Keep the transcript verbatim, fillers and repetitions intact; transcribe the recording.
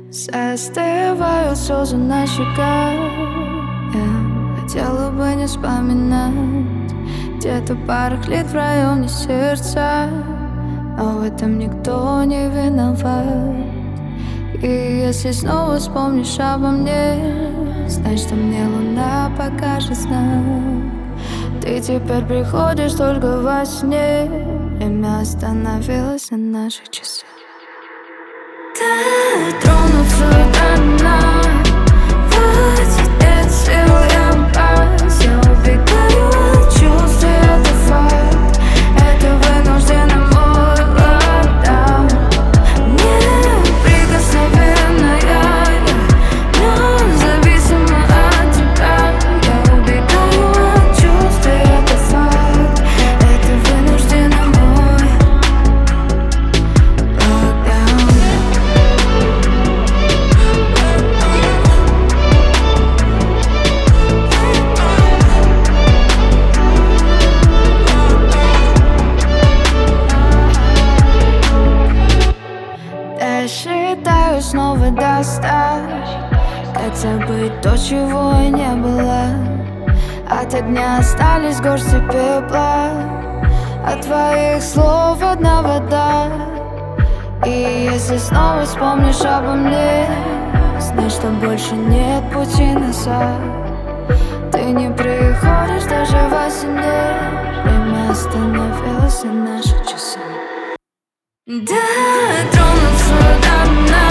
Застывают слезы на щеках. Я хотела бы не вспоминать. Где-то барахлит в районе сердца, но в этом никто не виноват. И если снова вспомнишь обо мне, знай, что мне луна покажет знак. Ты теперь приходишь только во сне. Время остановилось на наших часах. Ты тронуться до дна. Хватит, нет сил, я боюсь. Я убегаю от чувств, и это факт. Это вынужденный мой локдаун. Неприкосновенная я, но зависима от тебя. Я убегаю от чувств, и это факт. Это вынужденный мой локдаун. Я считаю снова до ста. Как забыть то, чего и не было? От огня остались горсти пепла, от твоих слов одна вода. И если снова вспомнишь обо мне, знай, что больше нет пути назад. Ты не приходишь даже во сне. Время остановилось на наших часах. Да, тронуться до дна.